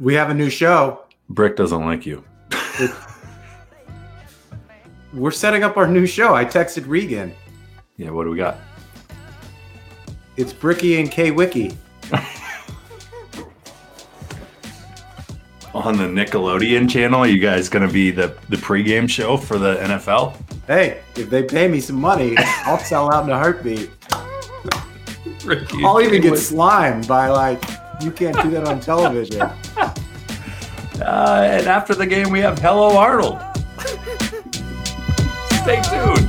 We have a new show. Brick doesn't like you. We're setting up our new show. I texted Regan. Yeah, what do we got? It's Bricky and K Wiki. On the Nickelodeon channel, are you guys going to be the pregame show for the NFL? Hey, if they pay me some money, I'll sell out in a heartbeat. Ricky I'll even get slimed by you can't do that on television. And after the game, we have Hello Arnold. Stay tuned.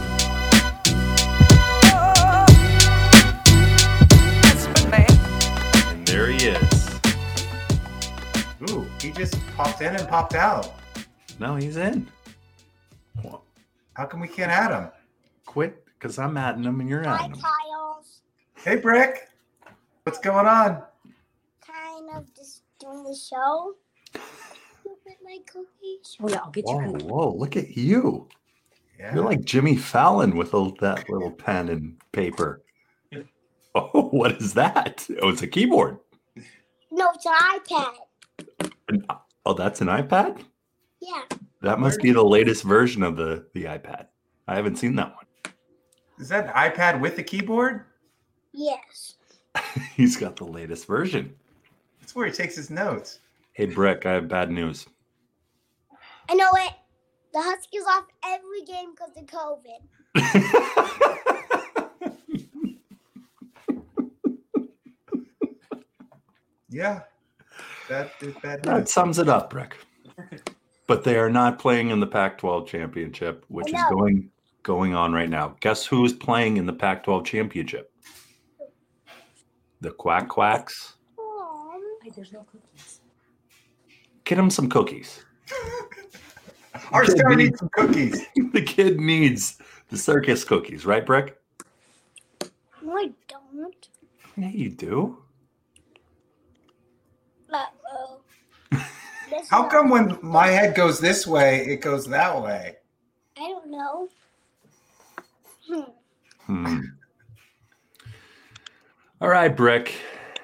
And there he is. Ooh, he just popped in and popped out. No, he's in. How come we can't add him? Quit, because I'm adding him and you're adding him. Kyles. Hey, Brick. What's going on? Kind of just doing the show. Look at my cookies. Oh, yeah, I'll get you Whoa, cookies. whoa, look at you. Yeah. You're like Jimmy Fallon with that little pen and paper. Oh, what is that? Oh, it's a keyboard. No, it's an iPad. Oh, that's an iPad? Yeah. That must be the latest version of the iPad. I haven't seen that one. Is that an iPad with the keyboard? Yes. He's got the latest version. That's where he takes his notes. Hey, Brick, I have bad news. I know it. The Huskies off every game because of COVID. Yeah. That is bad That news. sums it up, Brick. But they are not playing in the Pac-12 championship, which is going on right now. Guess who's playing in the Pac-12 championship? The Quack Quacks. Aw. Wait, there's no cookies. Get him some cookies. Our star needs some cookies. The kid needs the circus cookies, right, Brick? No, I don't. Yeah, you do. Uh-oh. How come when my head goes this way, it goes that way? I don't know. All right, Brick.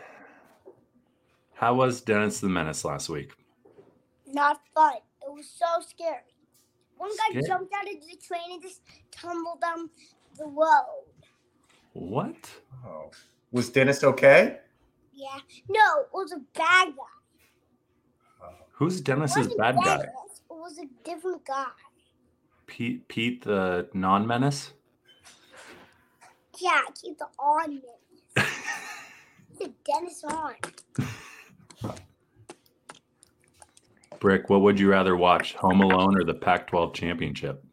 How was Dennis the Menace last week? Not fun. It was so scary. One guy Scary? jumped out of the train and just tumbled down the road. What? Oh. Was Dennis okay? Yeah. No, it was a bad guy. Who's It Dennis's wasn't bad guy? Dennis. It was a different guy. Pete the non-menace? Yeah, keep the on me. The Dennis on. Brick, what would you rather watch, Home Alone or the Pac-12 championship?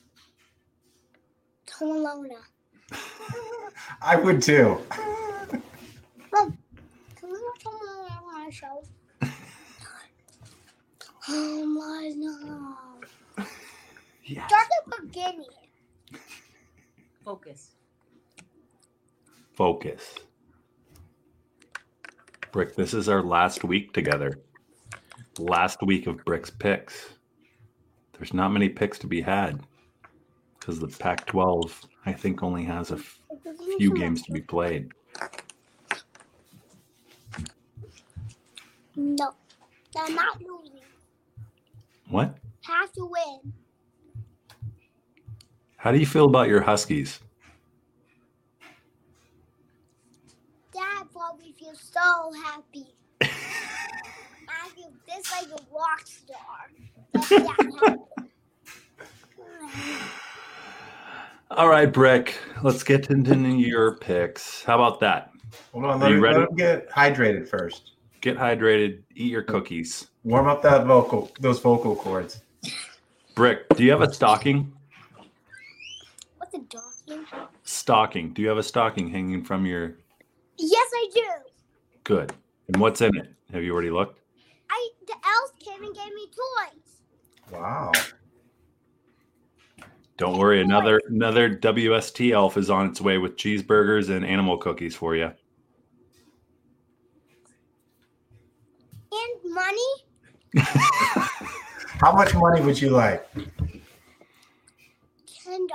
Tomolona. I would too. Mom, can we watch Tomolona on our show? Oh my god. Yes. Start at the beginning. Focus. Focus. Brick, this is our last week together. Last week of Brick's picks. There's not many picks to be had because the Pac-12, I think, only has a few games to be played. No, they're not losing. What? Have to win. How do you feel about your Huskies? Dad probably feels so happy. I feel this like a rock star. That's Dad happy. All right, Brick, let's get into your picks. How about that? Hold on, Are you ready? let him get hydrated first. Get hydrated, eat your cookies. Warm up those vocal cords. Brick, do you have a stocking? What's a donkey? Stocking. Do you have a stocking hanging from your... Yes, I do. Good. And what's in it? Have you already looked? The elves came and gave me toys. Wow. Don't worry, another WST elf is on its way with cheeseburgers and animal cookies for you. And money? How much money would you like? $10.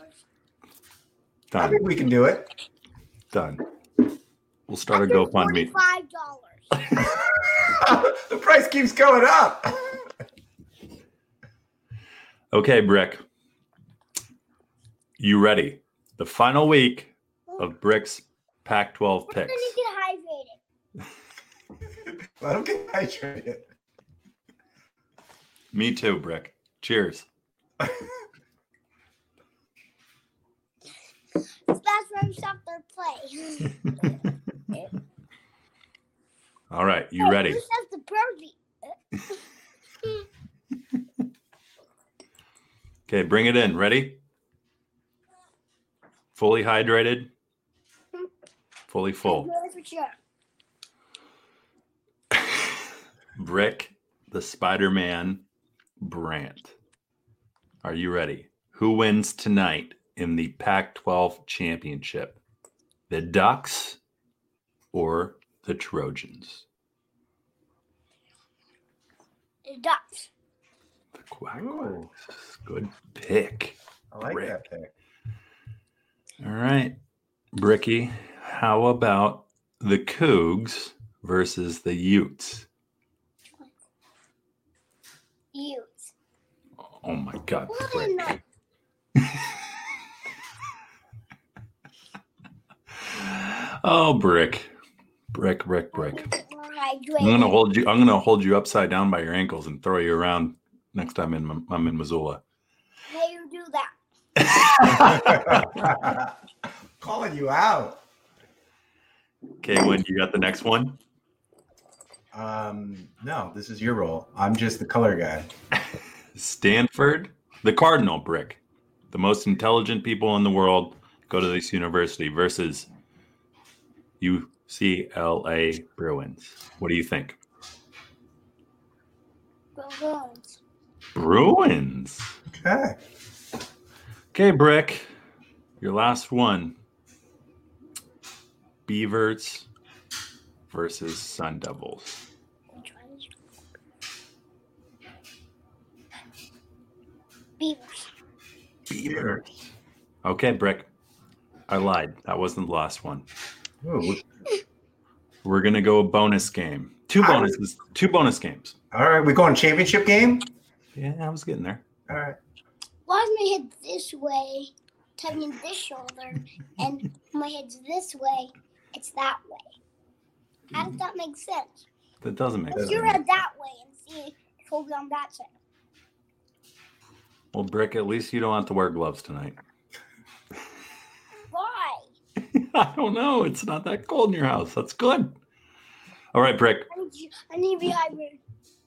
I Done. think we can do it. Done. We'll start a GoFundMe. $45. The price keeps going up. Okay, Brick. You ready? The final week of Brick's Pac-12 picks. I'm gonna get hydrated. Let him get hydrated. Me too, Brick. Cheers. That's where we stop their play. All right, you ready? Who says the birdie? Okay, bring it in. Ready? Fully hydrated? Fully full. Really for sure. Brick, the Spider-Man, Brant. Are you ready? Who wins tonight in the Pac-12 championship? The Ducks or the Trojans? The Ducks. The Quack Quacks. Good pick. I like Brick. that pick. All right, Bricky, how about the Cougs versus the Utes? Utes. Oh my God, What Brick. in the- Oh, Brick. Brick. More I'm hydrated. gonna hold you upside down by your ankles and throw you around next time I'm in Missoula. How you do that? Calling you out. Okay, when you got the next one? No, this is your role. I'm just the color guy. Stanford, the Cardinal, Brick. The most intelligent people in the world go to this university versus UCLA Bruins. What do you think? Balloons. Bruins. Okay. Okay, Brick. Your last one. Beavers versus Sun Devils. Which one is Beavers. Beavers. Okay, Brick. I lied. That wasn't the last one. Ooh. We're gonna go a bonus game. Two bonus games. All right, we going championship game? Yeah, I was getting there. All right. Why is my head this way, touching this shoulder, and my head's this way, it's that way? How does that make sense? That doesn't make Put sense. your head that way and see Kobe on that side. Well, Brick, at least you don't have to wear gloves tonight. Why? I don't know. It's not that cold in your house. That's good. All right, Brick. I need to be hydrated.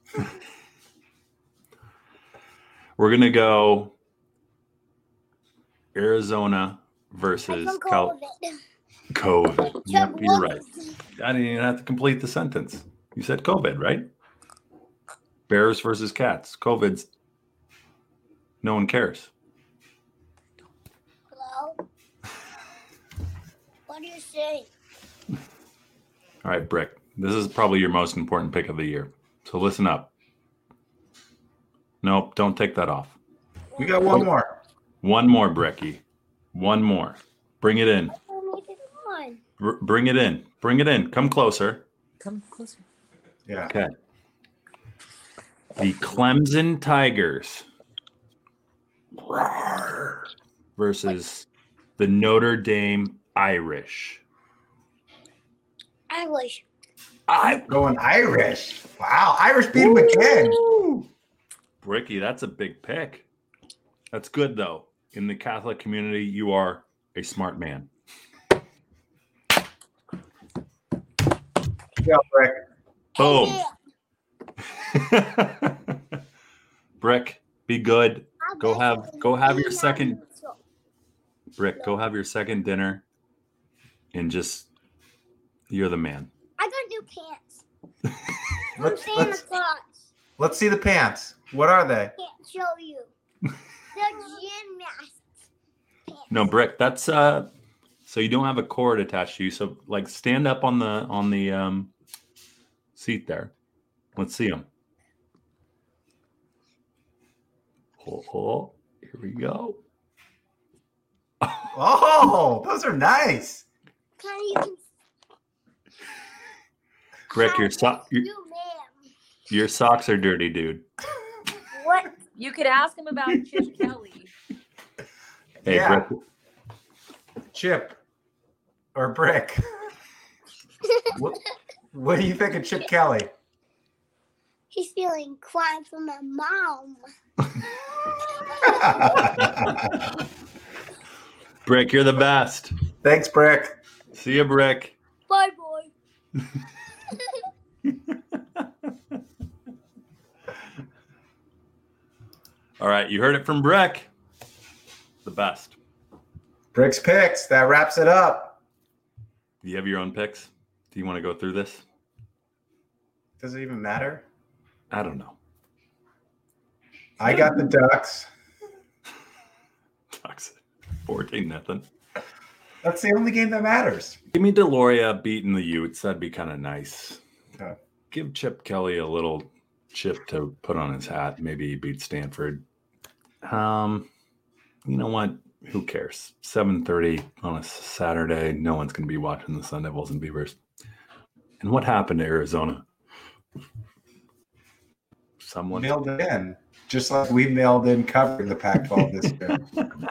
We're gonna go Arizona I versus don't call it. COVID. Yep, Chuck you're right. Williams. I didn't even have to complete the sentence. You said COVID, right? Bears versus cats. COVID's. No one cares. Hello? What do you say? All right, Brick. This is probably your most important pick of the year. So listen up. Nope, don't take that off. We got one more. One more, Bricky. One more. Bring it in. I only did one. Bring it in. Bring it in. Come closer. Come closer. Yeah. Okay. The Clemson Tigers versus the Notre Dame Irish. Irish. Going Irish. Wow. Irish beat him again. Bricky, that's a big pick. That's good, though. In the Catholic community, you are a smart man. Yeah, Rick. Boom. Yeah. Brick, be good. Go have your Yeah. second. Brick, go have your second dinner and just, you're the man. I got new pants. I'm Let's, Santa let's, Claus. let's see the pants. What are they? Can't show you. They're gymnastics pants. No, Brick, that's so you don't have a cord attached to you. So like stand up on the seat there. Let's see them. Oh, here we go. Oh, those are nice. Kind of you can Brick, your have you new man. Your socks are dirty, dude. What? You could ask him about Chip Kelly. Hey, Yeah. Brick. Chip or Brick. What do you think of Chip Kelly? He's feeling crying from my mom. Brick, you're the best. Thanks, Brick. See you, Brick. Bye, boy. All right, you heard it from Brick. The best. Brick's picks. That wraps it up. Do you have your own picks? Do you want to go through this? Does it even matter? I don't know. I got the Ducks. Ducks 14-0. That's the only game that matters. Give me Deloria beating the Utes. That'd be kind of nice. Okay. Give Chip Kelly a little chip to put on his hat. Maybe he beats Stanford. You know what? Who cares? 7:30 on a Saturday. No one's going to be watching the Sun Devils and Beavers. And what happened to Arizona? Someone Mailed it in, just like we mailed in covering the Pac-12 this year.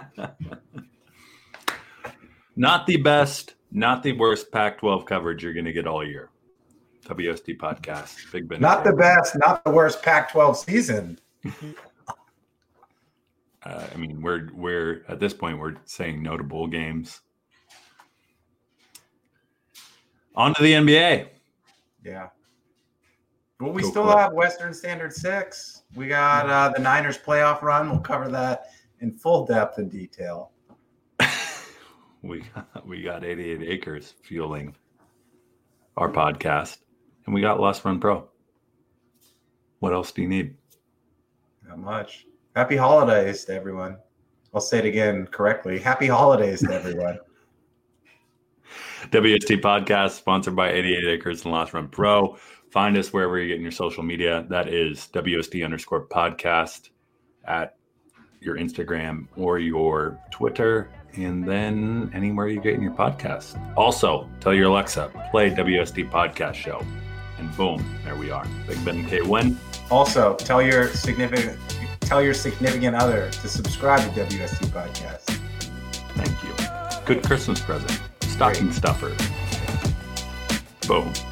Not the best, not the worst Pac-12 coverage you're going to get all year. WST podcast. Big Ben. Not the best, not the worst Pac-12 season. I mean, we're at this point we're saying no to bowl games. On to the NBA. Yeah. Well, we Go still Clip. have Western Standard 6. We got the Niners playoff run. We'll cover that in full depth and detail. We got 88 Acres fueling our podcast, and we got Lost Run Pro. What else do you need? Not much. Happy holidays to everyone. I'll say it again correctly. Happy holidays to everyone. WST podcast sponsored by 88 Acres and Lost Run Pro. Find us wherever you're getting your social media. That is WST_podcast at your Instagram or your Twitter, and then anywhere you're getting your podcast. Also, tell your Alexa, play WST podcast show, and boom, there we are. Big Ben K win. Also, tell your significant other to subscribe to WST Podcast. Thank you. Good Christmas present. Stocking stuffer. Boom.